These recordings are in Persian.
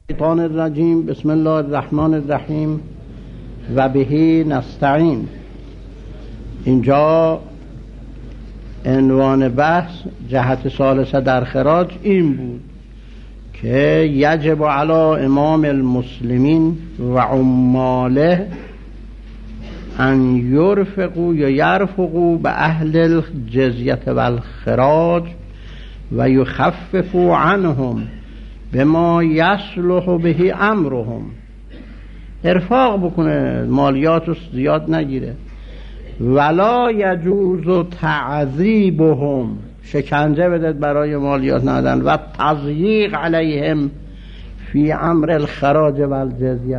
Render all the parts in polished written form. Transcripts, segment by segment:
الشیطان الرجیم. بسم الله الرحمن الرحیم و بهی نستعین. اینجا عنوان بحث جهت ثالثه در خراج این بود که یجب علی امام المسلمین و عماله ان یرفقوا یا یرفقوا به اهل الجزیه و الخراج و یخففوا عنهم بما یصلح به امرهم. ارفاق بکنه، مالیات رو زیاد نگیره. ولا یجوز تعذیبهم، شکنجه بدد برای مالیات ندن. و تضییق علیهم فی امر الخراج و الجزیه.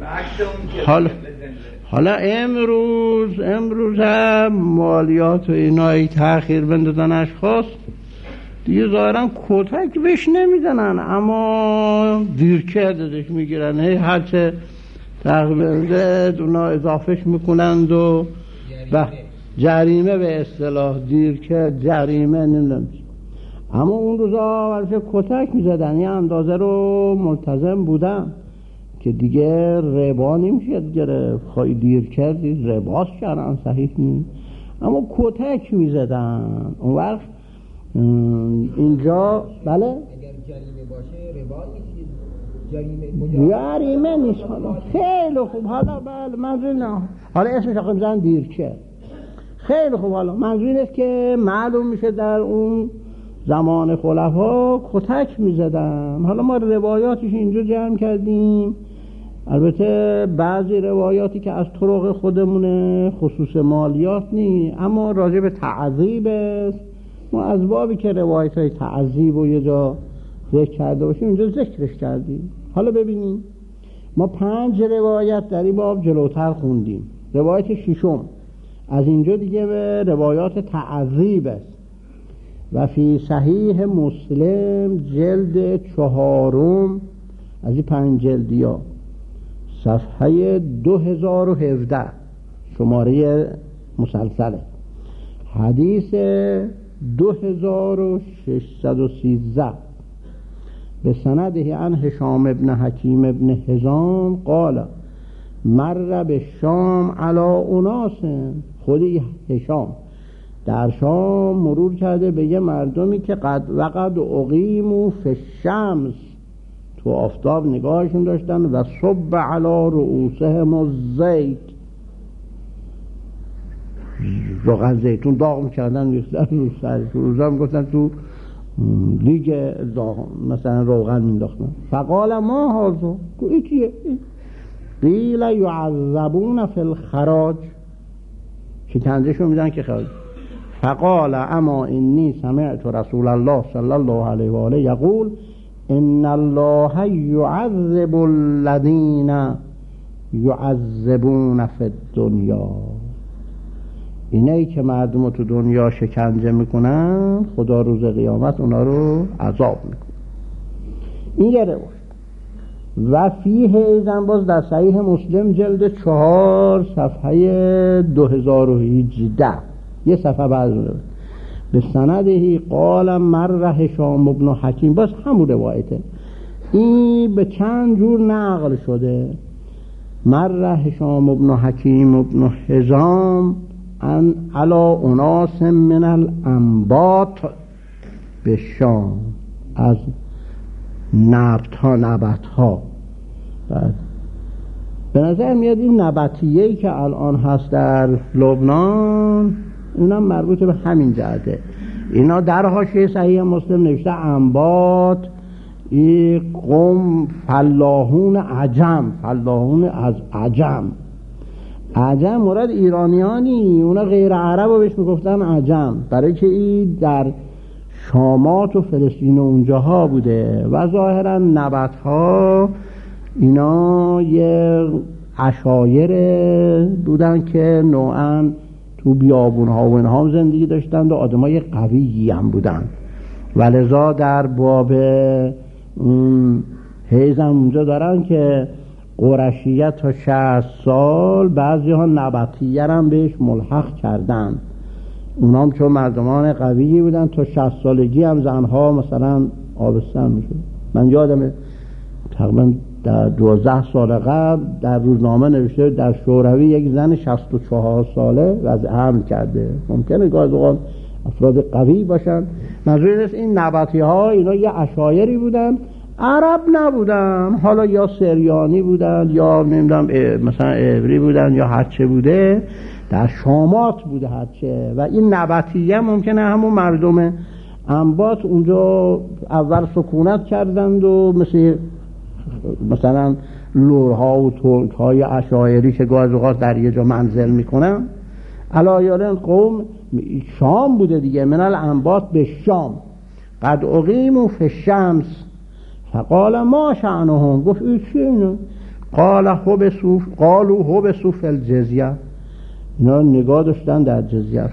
حالا امروز هم مالیات و اینایی تأخیر بندازن اشخاص دیگه ظاهرا کتک بهش نمیدنن، اما دیرکه دادش میگیرن. هرچه تقریبا اونا اضافهش میکنند و جریمه به اصطلاح دیرکه جریمه نمیدن. اما اون روزا ورشه کتک میزدن، یه اندازه رو ملتزم بودن که دیگه ربا نمیشد گرفت. خواهی دیر کردی رباس کردن، صحیح نیست، اما کتک میزدن. اون وقت اینجا بله اگر جریمه باشه ربا نیست، جریمه نیست. حالا خیلی خوب، حالا بله منظور نه، حالا اسمش آقا میزن دیرچه. خیلی خوب، حالا منظور اینست که معلوم میشه در اون زمان خلفا کتک میزدن. حالا ما روایاتش اینجا جمع کردیم، البته بعضی روایاتی که از طرق خودمونه خصوص مالیات نی، اما راجع به تعذیب است. ما از بابی که روایت های تعذیب و یه جا ذکر کرده باشیم اینجا ذکرش کردیم. حالا ببینیم، ما 5 روایت در این باب جلوتر خوندیم. روایت 6 از اینجا دیگه به روایات تعذیب است. و فی صحیح مسلم جلد 4 از این 5 جلدی ها صفحه 2017 شماره مسلسله، حدیث 2613 به سنده عن هشام ابن حکیم ابن حزام قال مر به شام علا اناس. خودی هشام در شام مرور کرده به یه مردمی که قد اقیموا فی الشمس، تو آفتاب نگاهشون داشتن، و صب علی رؤوسهم الزیت، روغن زیتون داغ میکردن میختن رو سرشون. روزا میگفتن تو لیگ داغ مثلا روغن مینداختن. فقال ما هازو، این چیه؟ قیل یعذبون فی الخراج، شکنجهشون میدن که خراج. فقال اما انی سمعت رسول الله صلی الله علیه و آله یقول ان الله یعذب الذین یعذبون فی الدنیا. اینایی که مردم تو دنیا شکنجه میکنن خدا روز قیامت اونا رو عذاب میکنه. این یه روایت. و فیه ایضا باز در صحیح مسلم جلد 4 صفحه 2018 یه صفحه بعد رو به سندهی قال مر هشام ابن حکیم، باز همون روایته، این به چند جور نقل شده. مر هشام ابن حکیم ابن حزام ان علا اناس من الانبات به شام، از نبت ها. به نظر میاد این نباتیه‌ای که الان هست در لبنان اینم مربوط به همین جهته. اینا در حاشیه صحیح مسلم نوشته انبات، این قوم فلاحون عجم، فلاحون از عجم. عجم مراد ایرانیانی، اونا غیر عرب رو بهش میگفتن عجم، برای که این در شامات و فلسطین و اونجاها بوده و ظاهرا نبات ها اینا یه عشایر بودن که نوعا تو بیابون ها و اینها زندگی داشتند و آدمای قویی هم بودن، ولذا در باب حیزم اونجا دارن که قرشیت تا 60 سال بعضی ها نباتیه هم بهش ملحق کردن. اونا هم چون مردمان قویی بودن تا 60 سالگی هم زنها مثلا آبستن میشد. من یادمه تقریبا در 12 سال قبل در روزنامه نوشته در شوروی یک زن 64 ساله وضع حمل کرده. ممکنه گاهی اوقات افراد قوی باشن. منظور است این نبطی ها اینا یه عشایری بودن، عرب نبودن، حالا یا سریانی بودن یا نمیدونم مثلا عبری بودن یا هرچه بوده، در شامات بوده هرچه. و این نبطیه ممکنه همون مردم انباط اونجا اول سکونت کردند و مثلا لورها و ترک‌های عشایری که گاهی اوقات در یه جا منزل میکنن، علایالن قوم شام بوده دیگه، من الانباط به شام قد اقیموا فی الشمس فقال ما شأنهم، گفت این چیه اینا؟ قالوا حبسوا فی الجزیه، اینا نگاه داشتن در جزیه.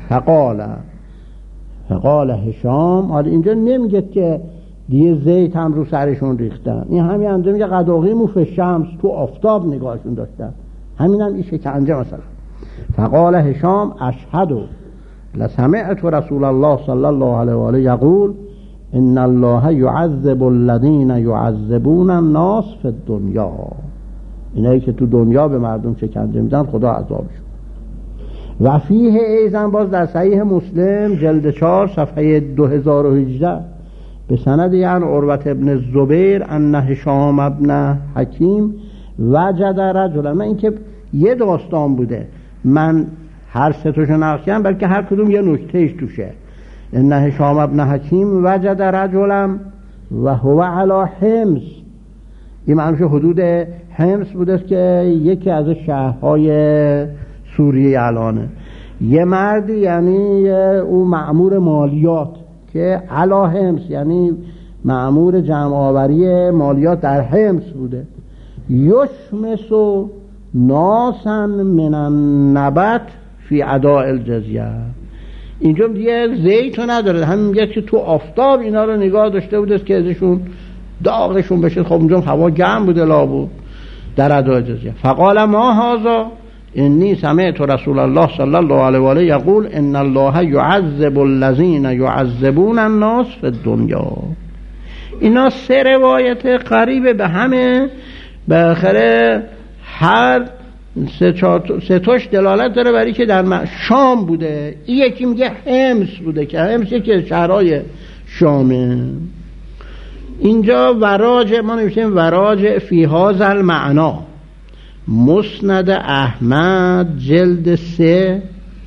فقال هشام، حالا اینجا نمیگه که دیگه زیت هم رو سرشون ریختن، این همین انجا میگه قد اقیموا فی الشمس، تو آفتاب نگاهشون داشتن، همین هم این شکنجه مثلا. فقال هشام اشهد لسمعت رسول الله صلی الله علیه و آله یقول ان الله يعذب الذين يعذبون الناس في الدنيا، اینایی که تو دنیا به مردم شکنجه میدن خدا عذابشون. و فیه ایضا، باز در صحیح مسلم جلد 4 صفحه 2018 به سند یعنی عروة ابن الزبیر ان هشام ابن حکیم وجد رجلا، من این که یه داستان بوده، من هر سه توشو نقل کردم بلکه هر کدوم یه نکتهش توشه. ان هشام ابن حکیم وجد رجلا و هو علی حمص، این معنیش حدود حمص بوده که یکی از شهرهای سوریه الانه. یه مرد یعنی او مأمور مالیات که علی حمص یعنی مأمور جمع آوری مالیات در حمص بوده. یشمس ناسا من النبت فی اداء الجزیه، اینجا دیگه زیتو نداره، همین میگه که تو آفتاب اینا رو نگاه داشته بوده که ازشون داغشون بشه. خب اونجا هوا گرم بوده لابد در اداء جزیه. فقال ما هذا انی سمعت رسول الله صلی الله علیه و آله یقول ان الله يعذب الذين يعذبون الناس فی الدنیا. اینا سه روایت قریب به همه، بالاخره هر سه تاش دلالت داره برای که در شام بوده. این یکی میگه حمص بوده که حمص یکی شهرهای شامه. اینجا وراج ما نوشتیم وراج فی هذا المعنا مسند احمد جلد 3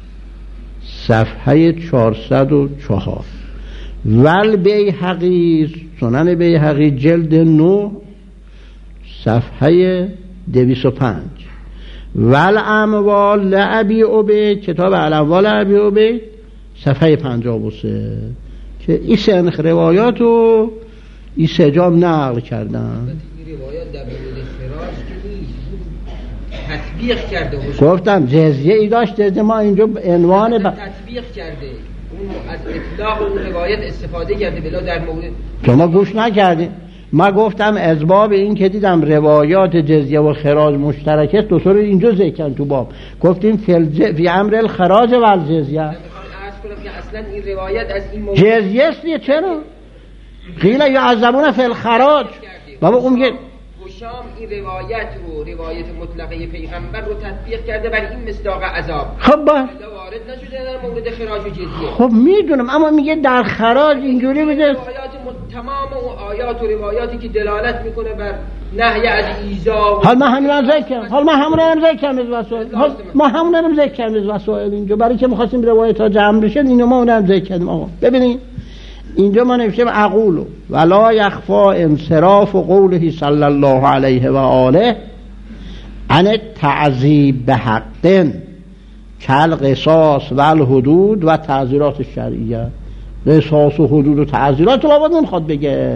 صفحه 404 ول بیهقی سنن بیهقی جلد 9 صفحه 205 ول اموال لعبی عبید کتاب الاموال لعبی عبید صفحه 53 که این سنخ روایات رو این سجام نقل کردن. این روایات در مورد خراج که نیست، تطبیق کرده. گفتم جزیه ای داشت، جزیه ما اینجا عنوان تطبیق کرده، اون از اطلاق اون روایت استفاده کرده بلا در مورد. شما گوش نکردین. ما گفتم اسباب این که دیدم روایات جزیه و خراج مشترکه دو تا رو اینجا ذکر تو باب گفتیم فی امر الخراج و الجزیه. عرض کنم که اصلا این روایت از این موضوع جزیه است. چرا قیل یعذبون فی الخراج؟ بابا اون میگه هشام این روایت مطلقه پیغمبر رو تطبیق کرده بر این مصداق عذاب. خب با وارد نشده در مورد خراج و جزیه. خب میدونم، اما میگه در خراج اینجوری میگه تمام اون آیات و روایاتی که دلالت میکنه بر نهی از ایذا. حال ما همون ذکر کردیم از وسائل اینجا برای که می‌خواستیم روایت ها جمع بشه، اینو ما اونم ذکر کردیم. آقا ببینید اینجا ما نوشتیم اقول ولا یخفى انصراف قوله صلی الله علیه و آله عن التعذیب بحق کل قصاص و الحدود و تعزیرات الشرعیه. قصاص و حدود و تعزیرات لابد نمیخواد بگه.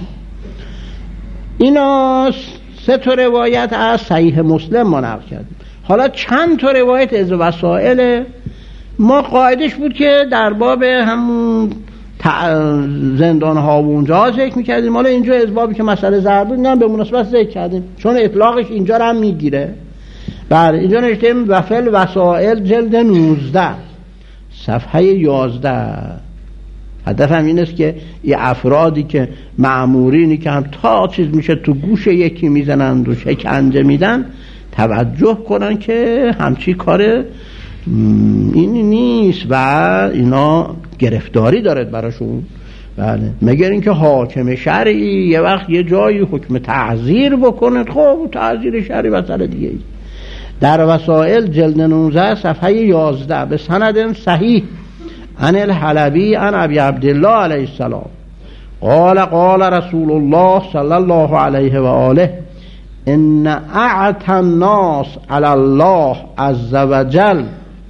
اینا سه تا روایت از صحیح مسلم ما نقل کردیم. حالا چند تا روایت از وسائل ما قاعدش بود که در باب همون زندان ها و اونجا ذکر میکردیم. حالا اینجا از بابی که مسئله ضرب بود به مناسبت ذکر کردیم چون اطلاقش اینجا رو هم میگیره. بله اینجا نوشتیم وفل وسائل جلد 19 صفحه 11 هدفم این است که این افرادی که مأمورینی که هم تا چیز میشه تو گوش یکی میزنند و شکنجه میدن توجه کنن که همچی کار این نیست و اینا گرفتاری دارد براشون. بله، مگر اینکه حاکم شرعی یه وقت یه جایی حکم تعزیر بکنه، خب تعزیر شرعی مسئله دیگه. در وسائل جلد 19 صفحه 11 به سند صحیح عن الحلبی عن ابی عبدالله علیه السلام قال قال رسول الله صلی الله علیه و آله ان اعتى الناس علی الله عز وجل،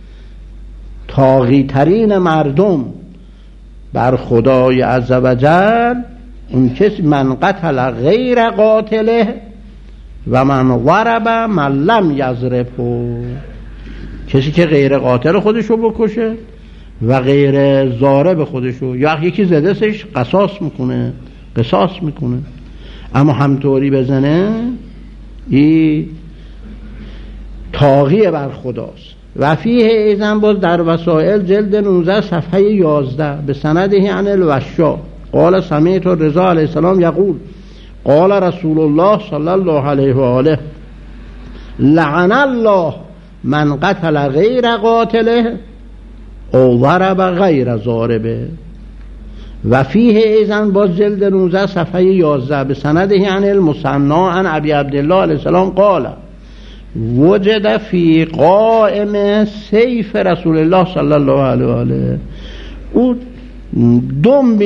طاغی ترین مردم بر خدای عز وجل اون کسی من قتل غیر قاتله و من ضرب من لم یضربه، کسی که غیر قاتل خودشو بکشه و غیر ضارب خودشو، یا یکی زدهش قصاص میکنه اما همطوری بزنه، این طاغی بر خداست. و فیه ایضا باز در وسائل جلد 19 صفحه 11 به سنده عن الوشا قال سمعت رضا علیه السلام یقول قال رسول الله صلی الله علیه و آله لعن الله من قتل غیر قاتله او ضرب غیر ضاربه. و فیه ایضا باز جلد 19 صفحه 11 به سنده عن المثنی عن ابی عبدالله علیه السلام قال وجد فی قائم سیف رسول الله صلی الله علیه و آله، او دم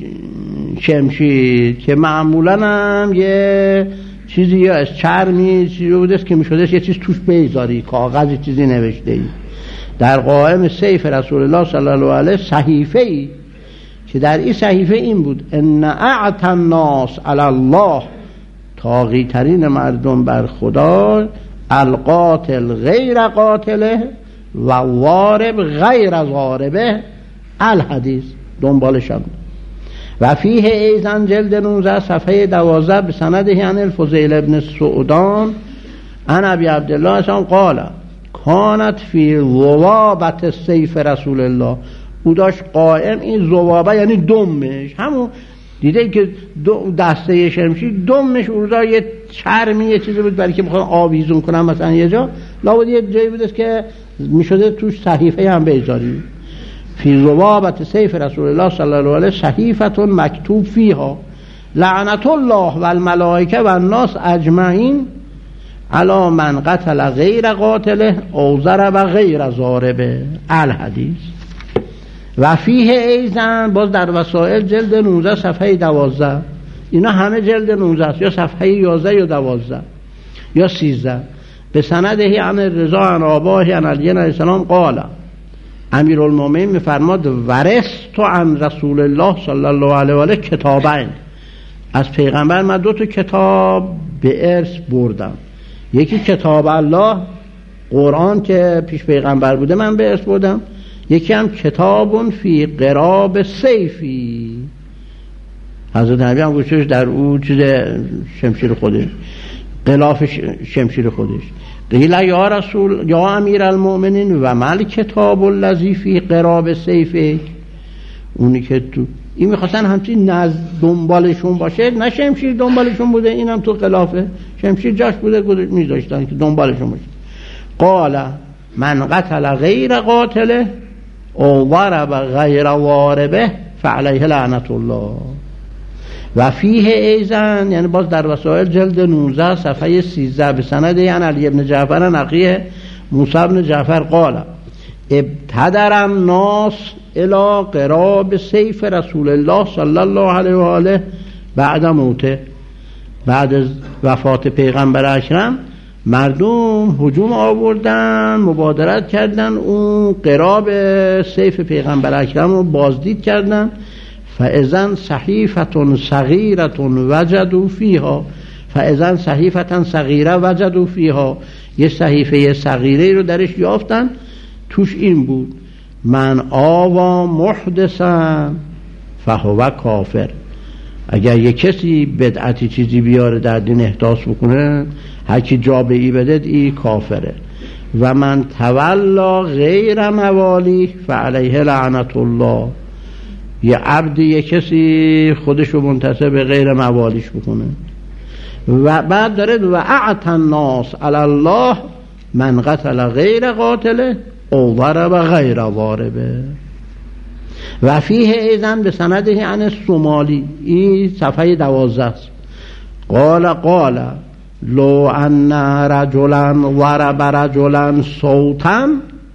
شمشیر که معمولا هم یه چیزی یا از چرمی چیزی بودست که میشدش یه چیز توش بیزاری، کاغذی چیزی نوشته ای، در قائم سیف رسول الله صلی الله علیه صحیفه ای که در این صحیفه این بود ان اعتى الناس علی الله، طاغی ترین مردم بر خدا، القاتل غیر قاتله و ضارب غیر ضاربه، الحدیث دنبالشم. و فیه ایضا جلد 19 صفحه 12 به سنده عن الفضیل ابن سعودان عن ابی عبدالله قال کانت فی ذوابت سیف رسول الله، او داشت قائم این ذوابه یعنی دمش، همون دیده که دسته شمشیر دمش اونجا یه چرمی یه چیزی بود برای که میخوان آویزون کنن مثلا یه جا، لابد یه جایی بودست که میشده توش صحیفه هم بیزاری. فی ذوابت سیف رسول الله صلی الله علیه صحیفه مکتوب فیها لعنت الله و الملائکه و الناس اجمعین علی من قتل غیر قاتله او ضرب غیر ضاربه، الحدیث. و فیه ایضا باز در وسائل جلد 19 صفحه 12، اینا همه جلد 19 است، یا صفحه 11 یا 12 یا 13 به سنده عن رضا عن آباه عن علی علیه السلام قال امیرالمومنین میفرماد ورثت عن رسول الله صلی الله علیه و آله کتابین، از پیغمبر من 2 کتاب به ارث بردم، یکی کتاب الله قرآن که پیش پیغمبر بوده من به ارث بردم، یکی هم کتابون فی قراب سیفی، حضرت نبی هم گوشش در او چیز شمشیر خودش، غلاف شمشیر خودش. قیل یا رسول یا امیر المؤمنین و مل کتاب الذی فی قراب سیفه، اونی که تو این میخواستن همچین دنبالشون باشه، نه شمشیر دنبالشون بوده، اینم تو غلاف شمشیر جاش بوده میذاشتن که دنبالشون باشه. قال من قتل غیر قاتله او ضرب غیر ضاربه فعلیه لعنت الله. و فیه ایضا یعنی باز در وسائل جلد 19 صفحه 13 به سند یعنی علی ابن جعفر نقیه موسی ابن جعفر قال ابتدر الناس الى قراب سیف رسول الله صلی الله علیه و آله بعد موته، بعد از وفات پیغمبر اکرم مردم هجوم آوردن، مبادرت کردن، اون قراب سیف پیغمبر اکرم رو بازدید کردن. فاذن صحیفه صغیره وجدوا فیها، فاذن صحیفه صغیره وجدوا فیها، یه صحیفه صغیره رو درش یافتن، توش این بود من آوا محدثا فهو کافر، اگر یه کسی بدعتی چیزی بیاره در دین احداث بکنه، هر کی جا به ای بده ای کافره. و من تولا غیر موالی فعلیه لعنت الله، یه عبدی یه کسی خودشو منتصب به غیر موالیش بکنه. و بعد داره و اعت الناس علی الله من قتل غیر قاتله او ضرب غیر ضاربه. و فیه ایضا به سنده عن الصومالی، این صفحه 12 است. قال لو ان رجلا ضرب رجلا صوتا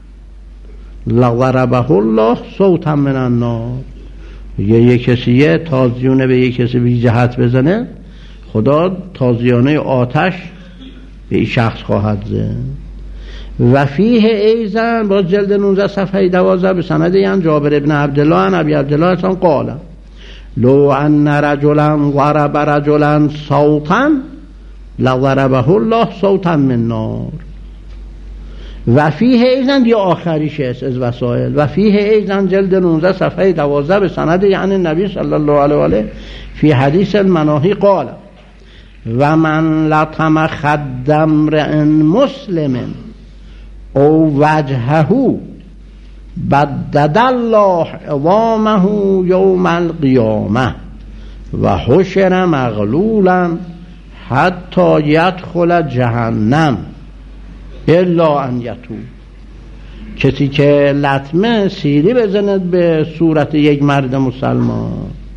لضربه الله صوتا من النار. یه کسیه تازیونه به یه کسی بی جهت بزنه، خدا تازیانه آتش به این شخص خواهد زد. و فیه ایضا باز جلد 19 صفحه 12 به سند عن جابر ابن عبدالله عن ابی عبدالله قال لو ان رجلا ضرب رجلا صوتا لضربه الله صوتا من نار. و فیه ایضا دی آخریش است از وسائل. و فیه ایضا جلد 19 صفحه 12 به سند عن النبی صلی الله علیه و آله فی حدیث المناهی قال و من لطم خد امرئ مسلم او وجهه بدد الله عظامه یوم القیامه و حشر مغلولا حتی یدخل جهنم الا ان یتوب. کسی که لطمه سیلی بزند به صورت یک مرد مسلمان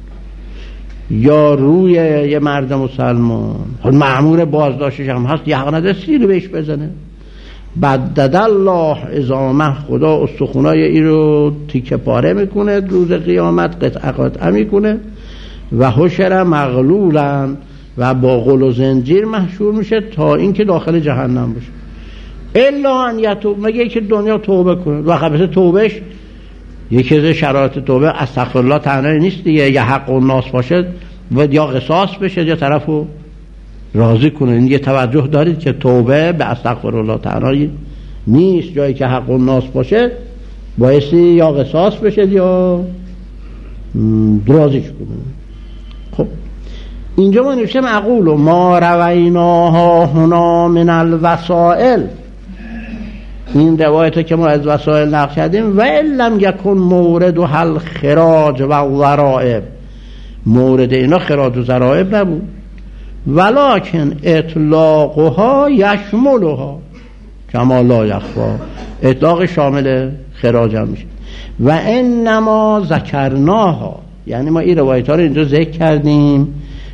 یا روی یک مرد مسلمان، مأمور بازداشتش هم هست، یه حق نداره سیلی بهش بزنه. بدد الله عظامه، خدا استخونای این رو تیکه پاره میکنه روز قیامت، قطعه میکنه. و حشر مغلولا، و با غل و زنجیر محشور میشه تا اینکه داخل جهنم بشه. الا ان یتوب، مگه که دنیا توبه کنه. و خبث توبهش یکی از شرایط توبه استغفرالله تنهایی نیست دیگه، یا حق الناس باشه و یا قصاص بشه یا طرفو راضی کنه. این یه توجه دارید که توبه به استغفرالله تنهایی نیست، جایی که حق الناس باشه بایستی یا قصاص بشه یا راضیش کنه. خب اینجا ما نوشتم اقول و ما رویناها هنا من الوسائل، این روایت که ما از وسائل نقل کردیم. و لم یکن مورد و حل خراج و ضرائب، مورد اینا خراج و ضرائب نبود. ولکن اطلاقها یشملها کما لا یخفا، اطلاق شامل خراج هم میشه. و انما ذکرناها، یعنی ما این روایت ها رو اینجا ذکر کردیم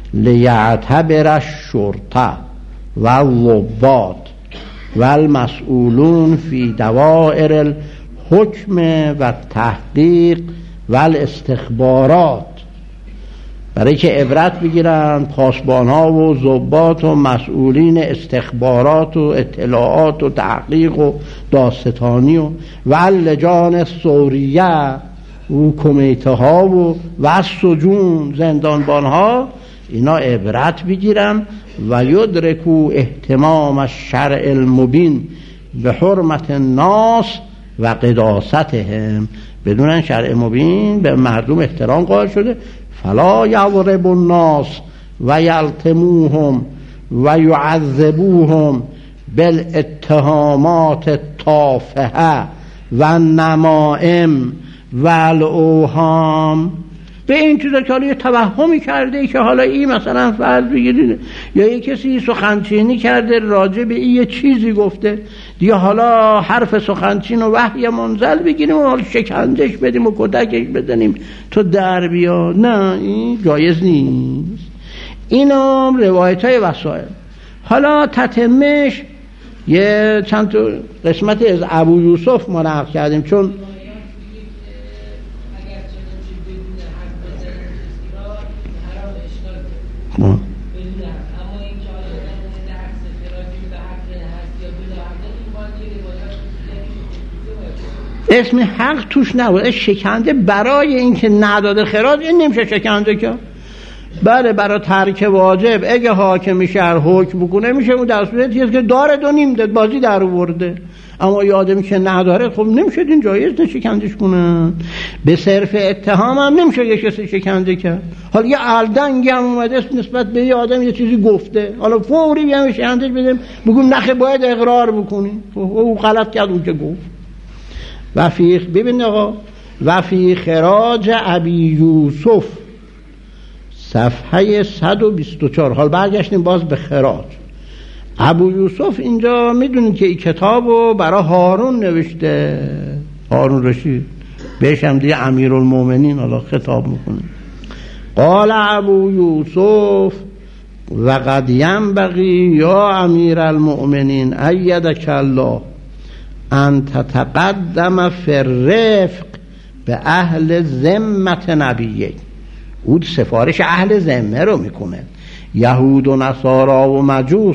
لیعتبر الشرطه و الضباط و المسئولون فی دوائر الحکم و تحقیق و الاستخبارات، برای که عبرت بگیرن پاسبان ها و ضباط و مسئولین استخبارات و اطلاعات و تحقیق و داستانی و اللجان ثوریه و کمیته ها و سجون زندانبان ها، اینا عبرت بگیرن و یدرکو اهتمام الشرع المبین به حرمت الناس و قداستهم، بدون شرع مبین به مردم احترام قائل شده. فلا یضرب الناس و یلتموهم و یعذبوهم بالاتهامات التافهه و نمائم و الاوهام، به این چیزا که حالا یه توهمی کرده که حالا این مثلا فرض بگیرید یا یه کسی سخنچینی کرده راجع به این یه چیزی گفته دیگه، حالا حرف سخنچین و وحی منزل بگیریم و حالا شکنجش بدیم و کتکش بزنیم تو در بیا، نه این جایز نیست. اینا روایت های وسائل. حالا تتمش یه چند تا قسمتی از ابو یوسف ما نقل کردیم، چون اسم حق توش نبود، شکنجه برای اینکه نداده خراج این نمیشه شکنجه که. بله برای ترک واجب اگه حاکم شهر حکم بکنه میشه اون در صورتی که داره دو نیم داد بازی در آورده، اما یادم که نداره خب نمیشه این جایز نه شکنجهش کنن. به صرف اتهام هم نمیشه یه کسی شکنجه کرد. حالا یه الدنگ هم اومده نسبت به یه آدم یه چیزی گفته، حالا فوری بیام شکنجهش بدیم بگم نخه باید اقرار بکنی او غلط کرد اون که گفت. و فیخ ببین آقا و فی خراج ابی یوسف صفحه 124. حال برگشتیم باز به خراج. ابو یوسف اینجا میدونید که این کتابو برای هارون نوشته، هارون رشید، بهش هم دیگه امیرالمومنین حالا خطاب میکنه. قال ابو یوسف و قد ینبغی یا امیرالمؤمنین ایدک الله ان تتقدم فی الرفق به اهل ذمت نبیه. او سفارش اهل ذمه رو میکنه. یهود و نصارا و مجوس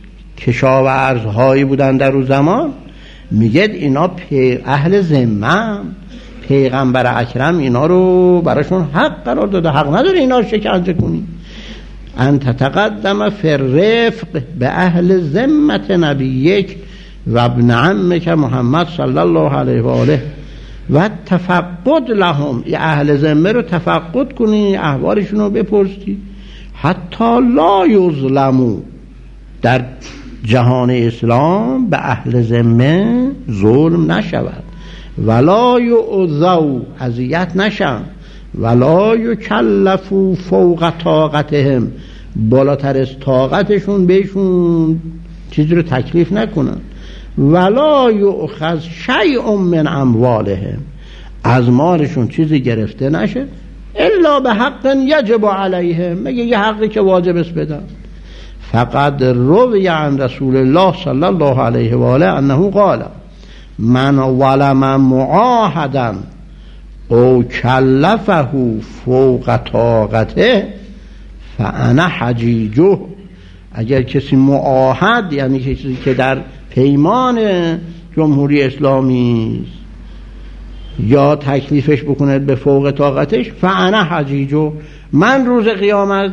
کشاورزهایی بودن در اون زمان، میگه اینا اهل ذمه، پیغمبر اکرم اینا رو براشون حق قرار داده، حق نداره اینا رو شکنجه کنی. انت تقدم فی الرفق به اهل ذمت نبیک و ابن عمک محمد صلی الله علیه و آله و تفقد لهم، ای اهل ذمه رو تفقد کنی، احوالشون رو بپرسی. حتی لا یظلمو، در جهان اسلام به اهل ذمه ظلم نشود، ولا یؤذوا، اذیت نشن، ولا یکلفوا فوق طاقتهم، بالاتر از طاقتشون بهشون چیزی رو تکلیف نکنن، ولا یؤخذ شیء من اموالهم، از مالشون چیزی گرفته نشه، الا به حق یجب علیهم، مگه یه حقی که واجب است بدن. فقد روی عن رسول الله صلی الله علیه و آله انه قال من ولم معاهدا او کلفه فوق طاقته فانا حجیجه. اگر کسی معاهد یعنی کسی که در پیمان جمهوری اسلامی یا تکلیفش بکنه به فوق طاقتش، فانا حجیجه، من روز قیامت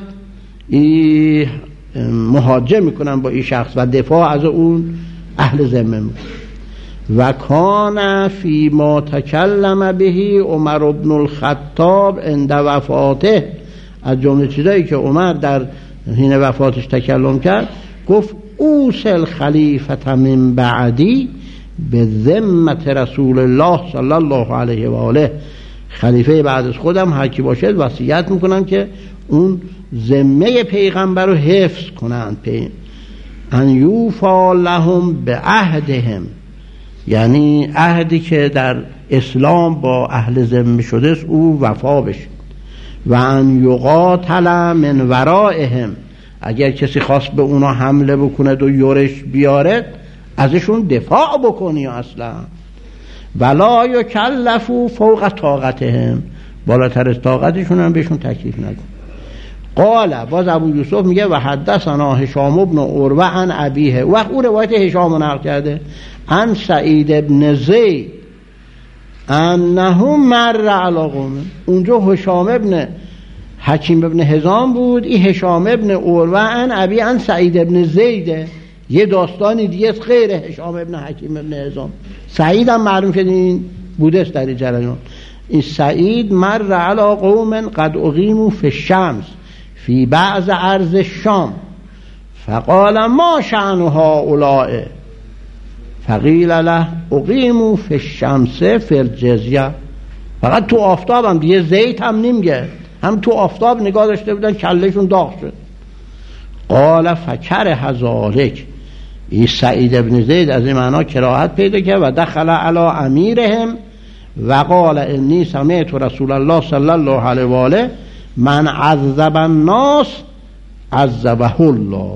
محاجه میکنم با این شخص و دفاع از اون اهل ذمه. و کان فی ما تکلم بهی عمر بن الخطاب عند وفاته، از جمله چیزایی که عمر در حین وفاتش تکلم کرد، گفت اوصل خلیفة من بعدی به ذمت رسول الله صلی الله علیه و آله، خلیفه بعد از خودم هر کی باشد وصیت میکنم که اون ذمه پیغمبر رو حفظ کنند. ان یوفا لهم به عهدهم، یعنی عهدی که در اسلام با اهل ذمه شده است او وفا بشه. و ان یقاتل من ورائهم، اگر کسی خواست به اونا حمله بکنه و یورش بیارد ازشون دفاع بکنی اصلا. ولا یکلفوا فوق طاقتهم، بالاتر از طاقتشون هم بهشون تکلیف نکن. قال، باز ابو یوسف میگه و حدثنا هشام بن عروه عن ابیه، وقت او روایت هشام رو نقل کرده، عن سعید بن زید انه مر علی قوم. اونجا هشام ابن حکیم ابن حزام بود، این هشام ابن عروه عن ابی عن سعید ابن زیده، یه داستانی دیگه غیر هشام ابن حکیم ابن حزام. سعید هم معلوم شد این بوده است در جریان. این سعید مر علی قوم قد اقیموا فی الشمس فی بعض ارض الشام فقال ما شأن هؤلاء فقیل له اقیموا فی الشمس فی الجزیه. فقط تو آفتاب هم دیگه زیت هم نمیگه، هم تو آفتاب نگاه داشته بودن کلشون داغ شد. قال فکره ذلک، این سعید ابن زید از این معنا کراهت پیدا کرد و دخل علی امیرهم و قال انی سمعت رسول الله صلی الله علیه و آله من عذب الناس عذبه الله.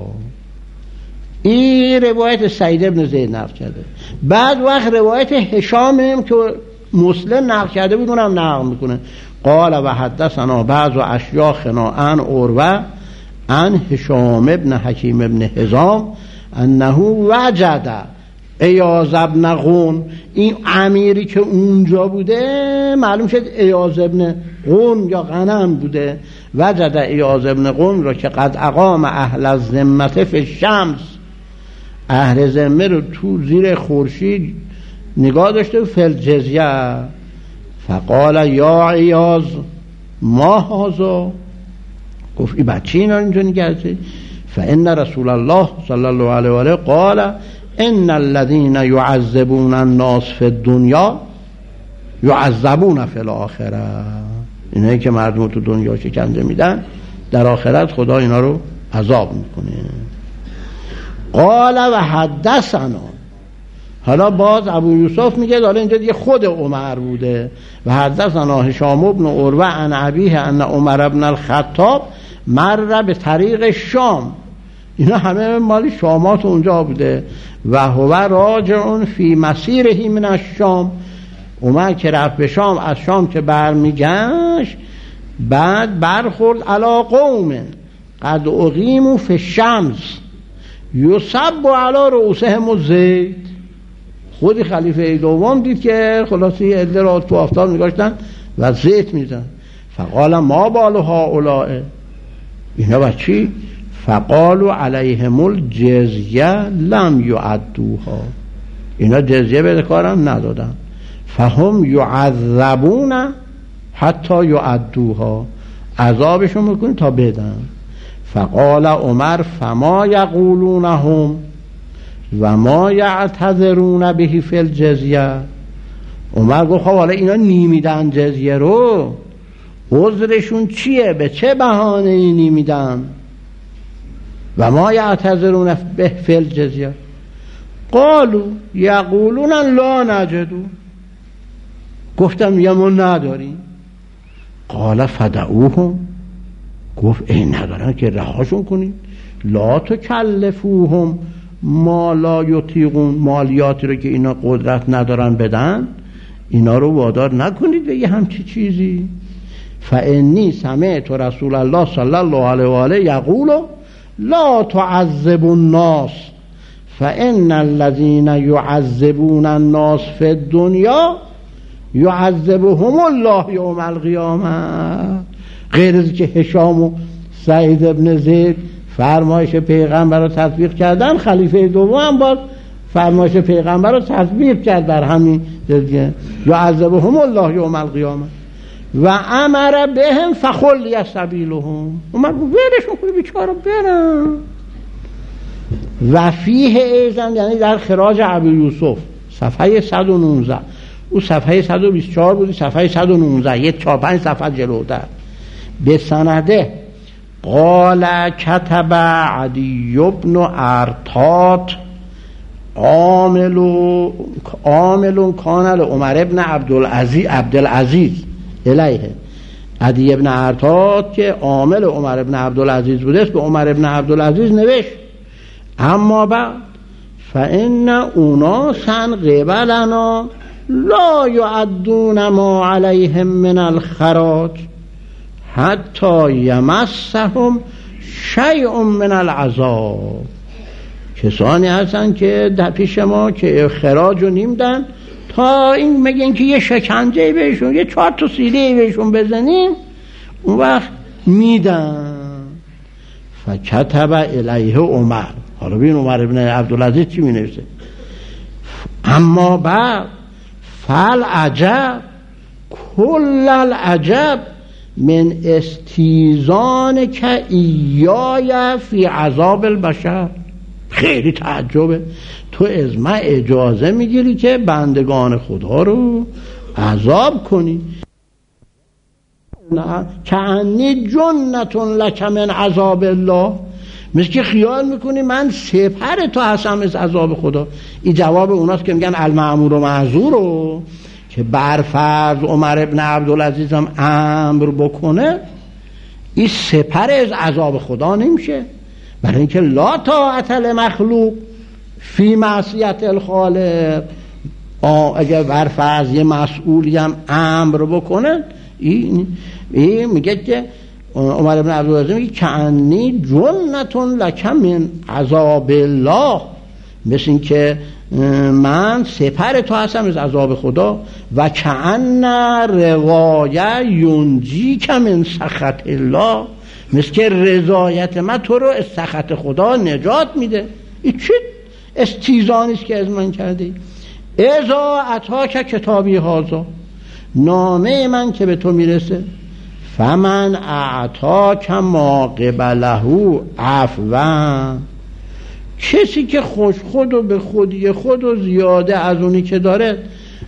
این روایت سعید ابن زید نقل کرده. بعد وقت روایت هشام هم که مسلم نقل کرده بود اونم نقل میکنه. قال و حدثنا بعض اشیاخنا عن عروه عن هشام ابن حکیم ابن حزام انه وجد ایاز ابن قون. این امیری که اونجا بوده معلوم شد ایاز ابن قون یا غنم بوده. وجد ایاز ابن قون را که قد اقام اهل الذمه فی الشمس، اهل ذمه رو تو زیر خورشید نگاه داشته فی الجزیه. فقال یا ایاز ما هذا، گفت این بچه اینا اینجا نگرده. فان رسول الله صلی الله علیه و آله قال ان الذين يعذبون الناس في الدنيا یعذبون فی الاخره، اینایی که مردم تو دنیا شکنجه میدن در آخرت خدا اینا رو عذاب میکنه. قال و حدثنا، حالا باز ابو یوسف میگه حالا اینجا دیگه خود عمر بوده. و حدثنا هشام بن عروه عن ابیه ان عمر بن الخطاب مر به طریق شام، اینا همه مال شامات اونجا بوده. و هو راجع فی مسیره من الشام، عمر که رفت به شام، از شام که برمیگشت بعد برخورد علی قوم قد اقیموا فی الشمس یصب علی رؤوسهم الزیت. خود خلیفه دوم دید که خلاصی عده را تو آفتاب میگاشتن و زیت میزن. فقال ما بال هؤلاء، اینا بچی؟ فقالوا علیهم الجزیه لم یعدوها، اینا جزیه به کارم ندادن. فهم یعذبون حتی یعدوها، عذابشون میکنی تا بدن. فقال عمر فما یقولونهم و ما یعتذرون به فی الجزیه. عمر گفت خب حالا اینا نیمیدن جزیه رو، عذرشون چیه؟ به چه بهانه ای نیمیدن؟ و ما یعتذرون به فی الجزیه قالوا یقولون لا نجدو، گفتم یا ما نداریم. قال فدعوهم، گفت این ندارن که رهاشون کنید. لا تکلفوهم ما لا یطیقون، مالیاتی رو که اینا قدرت ندارن بدن اینا رو وادار نکنید به یه همچی چیزی. فانی سمعت رسول الله صلی الله علیه و آله یقول لا تعذبوا الناس فان الذين يعذبون الناس في الدنيا يعذبهم الله يوم القیامه. غیر از که هشام و سعید ابن زید فرمایش پیغمبر رو تطبیق کردن، خلیفه دوم هم باز فرمایش پیغمبر رو تطبیق کرد در همین جزیه. یعذبهم الله یوم القیامه و امر بهم فخلی سبیلهم، اومد ولشون کنی بیچاره برن. و فیه ایزن، یعنی در خراج ابو یوسف صفحه 119، او صفحه 124 بودی، صفحه 119 یه 4-5 صفحه جلوتر. به سنده قال کتب عدی بن ارطاط عامل کان عمر ابن عبدالعزیز الیه. عدی ابن ارطاط که عامل عمر ابن عبدالعزیز بوده به عمر ابن عبدالعزیز نوشت اما بعد فان اناسا قبلنا لا یعدون ما علیهم من الخراج حتی یمسهم شیء من العذاب. کسانی هستن که در پیش ما که خراج رو نمیدن تا این میگن که یه شکنجه بهشون، یه 4 تا سیلی بهشون بزنیم اون وقت میدن. فکتب الیه عمر، حالا ببین عمر ابن عبدالعزیز چی می نویسه؟ اما بعد فالعجب کل العجب من استیزان که ایای فی عذاب البشر. خیلی تعجبه تو از من اجازه میگیری که بندگان خدا رو عذاب کنی. نه کعنی جنتون لک من عذاب الله، مثل که خیال میکنی من سپر تو هستم از عذاب خدا. این جواب اوناست که میگن المأمور و معذور رو که برفرض عمر ابن عبدالعزیز هم امر بکنه این سپر از عذاب خدا نمیشه، برای اینکه لا طاعت لمخلوق فی معصیت الخالق. اگر برفرض یه مسئولی هم امر بکنه این میگه که عمر ابن عبدالعزیز میگه کعنی جنتون لک من عذاب الله، مثل این که من سپر تو هستم از عذاب خدا. و کأن روایه ینجی که من سخط الله، مثل که رضایت من تو رو از سخط خدا نجات میده. این چه استیزانیست که از من کردی؟ ازا اتاک کتابی هازا، نامه من که به تو میرسه، فمن اعطاک ما قبله عفوا، کسی که خوش خود و به خودی خود و زیاده از اونی که داره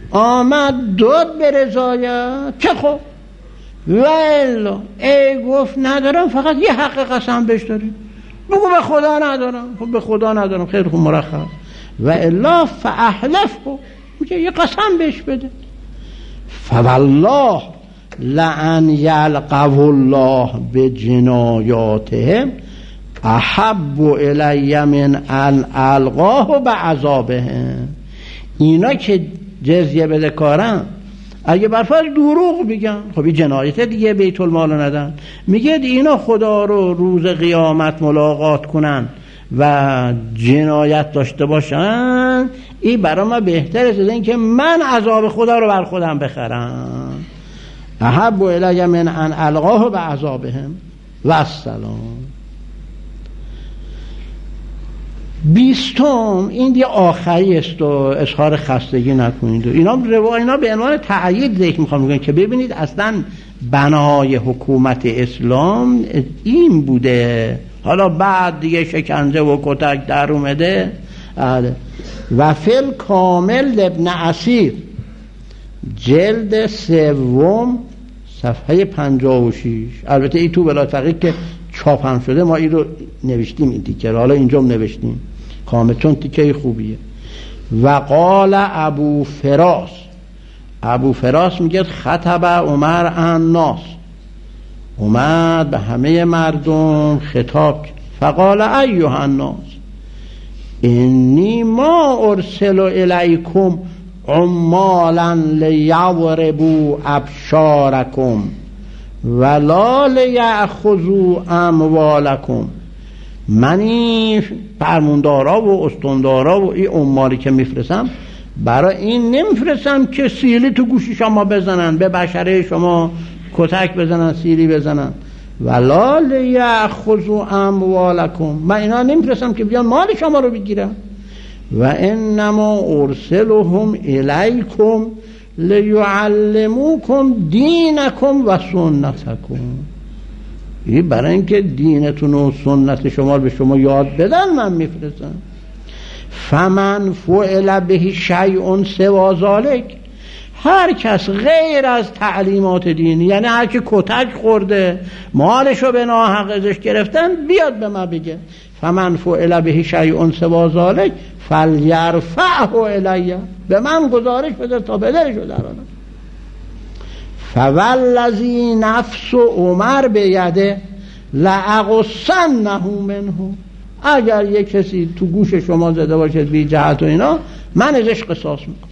آمد داد به رضایت که خب و الا ای گفت ندارم فقط یه حق قسم بهش داریم، بگو به خدا ندارم. خب به خدا ندارم، خیلی خوب مرخص. و الا فاحلف کن، میگه یه قسم بهش بده. فوالله لأن یلقوا الله بجنایاتهم احب الی من ان القاه بعذابهم. اینا که جزیه بده کارن، اگه برفرض دروغ بگن، خب این جنایت دیگه، بیت المال ندن. میگه اینا خدا رو روز قیامت ملاقات کنن و جنایت داشته باشن، این برای ما بهتره از این که من عذاب خدا رو بر خودم بخرم. احب الی من ان القاه بعذابهم و السلام. 20 این دیگه آخری است و اظهار خستگی نکنید. اینا به عنوان تأیید ذکر میخوام بگم که ببینید اصلا بنای حکومت اسلام این بوده. حالا بعد دیگه شکنجه و کتک در اومده. و فل کامل ابن اسیر جلد 3 صفحه 56. البته این تو ولایت فقیه که چاپ شده ما این رو نوشتیم، این تیکه رو حالا اینجا نوشتیم کامل چون تیکه خوبیه. و قال ابو فراس میگه خطب عمر الناس، اومد به همه مردم خطاب. فقال ایها الناس انی ما ارسل الیکم عمالا لیضربوا ابشارکم ولا لیأخذوا اموالکم. من این فرماندارا و استاندارا و این عمالی که میفرستم برای این نمیفرستم که سیلی تو گوشی شما بزنن، به بشره شما کتک بزنن، سیلی بزنن. ولا لیأخذوا اموالکم، من اینا نمیفرستم که بیان مال شما رو بگیرن. و انما ارسلهم الیکم لیعلموکم دینکم و سنتکم. این برای اینکه دینتون و سنت شما به شما یاد بدن من میفرستم. فمن فعل به شیء سوا ذلک، هر کس غیر از تعلیمات دینی، یعنی هر که کتک خورده مالشو به ناحق ازش گرفتن بیاد به من بگه. فمن فعل به شیء سوا ذلک فلیرفعه الی، به من گزارش بده تا پدرشو درانم. فوالذی نفس عمر بیده لأقصنه منه، اگر یک کسی تو گوش شما زده باشه بی جهت و اینا من ازش قصاص میکنم.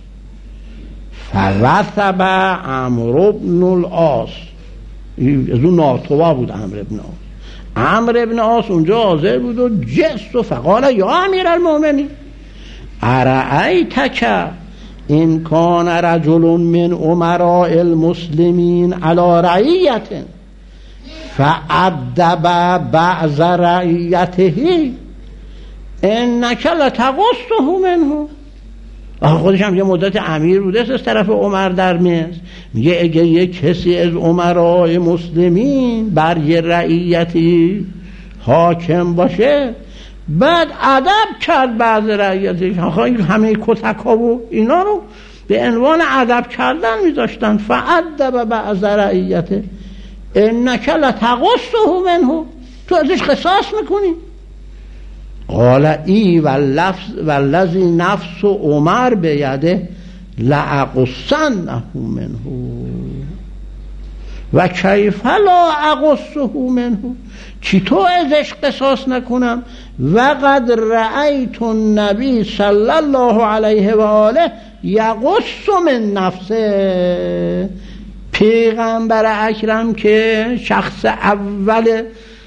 فوثب عمرو بن العاص، از اون ناتوا بود عمرو بن عاص اونجا حاضر بود و جست و فقال یا امیر المؤمنین ارأیتک این کان رجل من امراء المسلمین علی رعیت فأدب بعض رعیته انک لتغصه منه. خودش هم یه مدت امیر بوده از طرف عمر در مصر. میگه اگه یک کسی از امراء مسلمین بر یه رعیتی حاکم باشه بعد ادب کرد بعض رعیتش، همه کتک ها و اینا رو به عنوان ادب کردن میذاشتن. فأدب بعض رعیته انک لتغصه منه، تو ازش قصاص میکنی. قال ای والذی نفس عمر بیده لأقصنه منه و کیف لا اقصه منه، چطور ازش قصاص نکنم؟ و قد رأیت النبی صلی الله علیه و آله یقص من نفسه، پیغمبر اکرم که شخص اول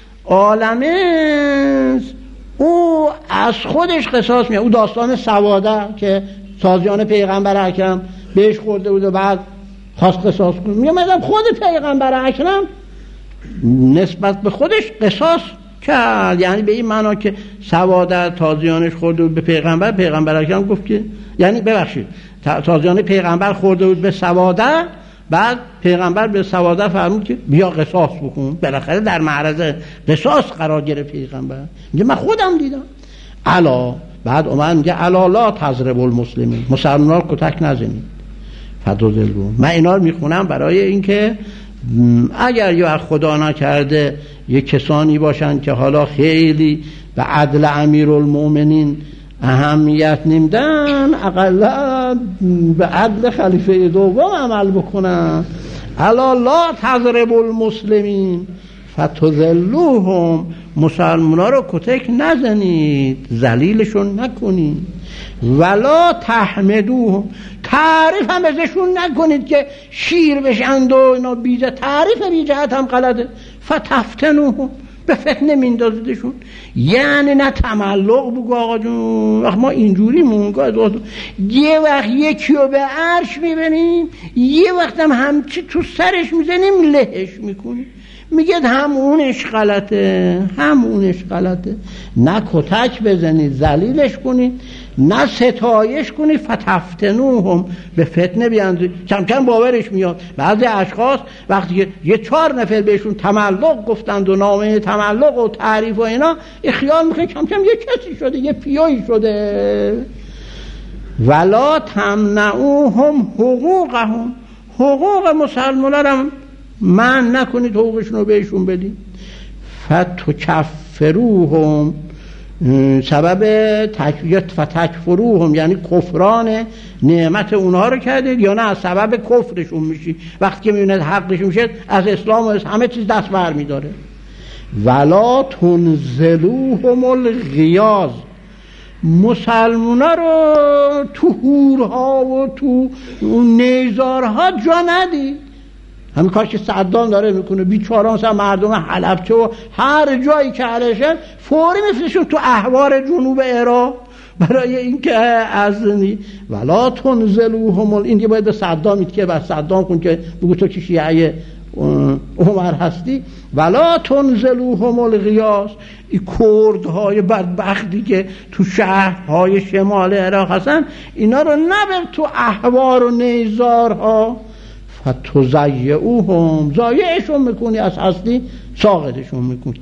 عالمه او از خودش قصاص میاد. او داستان سواده که تازیان پیغمبر اکرم بهش خورده بود و بعد خواست قصاص کنه، میگم خود پیغمبر اکرم نسبت به خودش قصاص کرد، یعنی به این معنا که سواده تازیانش خورده بود به پیغمبر اکرم گفت که، یعنی ببخشید تازیان پیغمبر خورده بود به سواده، بعد پیغمبر به سواده فرمود که بیا قصاص بکن. بالاخره در معرض قصاص قرار گرفت پیغمبر. میگه من خودم دیدم. الا، بعد عمر میگه الا لا تضربوا المسلمین، مسلمانان کتک نزنید. فتضلوهم. من اینا رو میخونم برای اینکه اگر یا خدا نکرده یک کسانی باشن که حالا خیلی به عدل امیرالمؤمنین اهمیت نمیدن، اقلا به عدل خلیفه دوم عمل بکنن. الا لا تضربوا المسلمین فتضلوهم، مسلمونا رو کتک نزنید، ذلیلشون نکنید. ولا تحمدوهم، تعریف هم ازشون نکنید که شیر بشند و اینا، بیجه تعریف بیجهت هم غلطه. فتفتنوهم، به فتنه میندازیدشون. یعنی نه تملق بگو آقا جون وقت ما اینجوری مونگاه، یه وقت یکی رو به عرش میبینیم، یه وقت هم همچی تو سرش میزنیم لهش میکنیم، میگه همونش غلطه، همونش غلطه. نه کتک بزنید ذلیلش کنید، نه ستایش کنید. فتفتنوهم، به فتنه بیاندازید. کم کم باورش میاد. بعضی اشخاص وقتی که یه 4 نفر بهشون تملق گفتند و نامه تملق و تعریف و اینا، خیال میکنه کم کم یه کسی شده، یه پیایی شده. ولا تمنعوهم حقوقهم، حقوق مسلمانان من نکنید، حقوقشون رو بهشون بدید. فتکفروهم، سبب فتکفروهم یعنی کفران نعمت اونها رو کردید، یا نه سبب کفرشون میشی. وقتی که میبینید حقشون میشه از اسلام و همه چیز دست بر میداره. ولا تنزلوهم الغیاظ، مسلمونا رو تو هورها و تو نیزارها جا ندید. همین کار که صدام داره میکنه، بیچاران مثلا مردم حلبچه و هر جایی که علیشن فوری میفرستشون تو احوار جنوب عراق برای اینکه از ولا تنزلوهم، این که باید به صدام که بس صدام کن که بگو تو که شیعه عمر هستی. ولا تنزلوهم الغیاث، این کردهای بدبختی که تو شهرهای شمال عراق هستن، اینا رو نبر تو احوار و نیزارها. فتضیعوهم، ضایعشون میکنی، از هستی ساقطشون میکنی.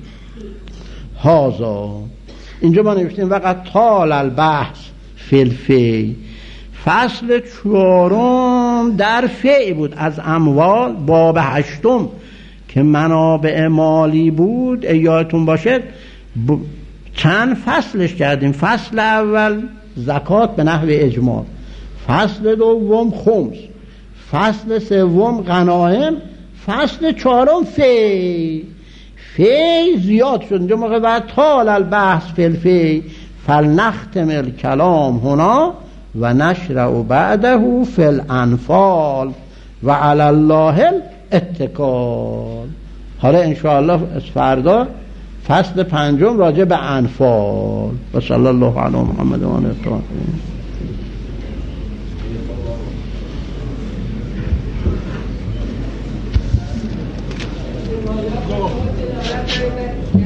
هازا، اینجا ما نوشتیم وقت طال البحث فی الفی، فصل 4 در فی بود از اموال، باب 8 که منابع مالی بود. یادتون باشه چند فصلش کردیم. فصل اول زکات به نحو اجمال، فصل دوم خمس، فصل سوم غنایم، فصل 4 فی. فی زیاد شد اینجا موقع بعد طال البحث فی الفی فلنختم الکلام هنا و نشرع بعده فی الانفال و علی الله الاتکال. حالا انشاءالله فردا فصل 5 راجع به انفال. و صلی الله علی محمد و آله الطاهرین.